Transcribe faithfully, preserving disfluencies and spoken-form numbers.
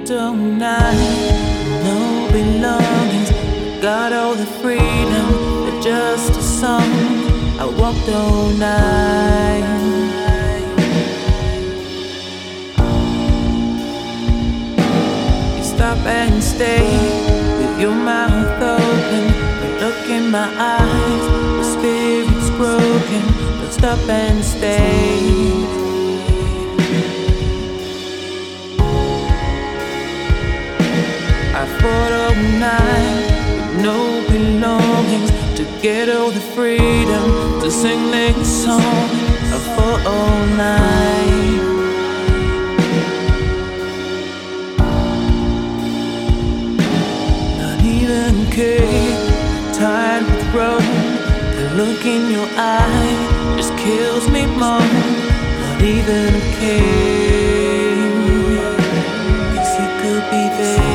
all night, no belongings. Got all the freedom, but just a song. I walked all night. You stop and stay with your mouth open. You look in my eyes, the spirit's broken. Don't stop and stay. I fought all night with no belongings to get all the freedom to sing this song. I fought all night. Not even care, tired with road. The look in your eye just kills me more. Not even care, 'cause you could be there.